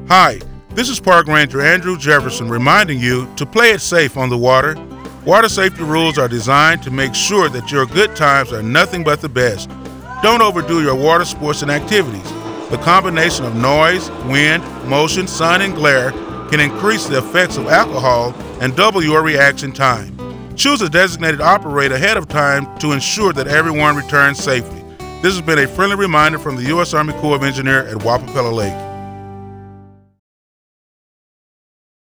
Hi, this is Park Ranger Andrew Jefferson reminding you to play it safe on the water. Water safety rules are designed to make sure that your good times are nothing but the best. Don't overdo your water sports and activities. The combination of noise, wind, motion, sun, and glare can increase the effects of alcohol and double your reaction time. Choose a designated operator ahead of time to ensure that everyone returns safely. This has been a friendly reminder from the U.S. Army Corps of Engineers at Wappapello Lake.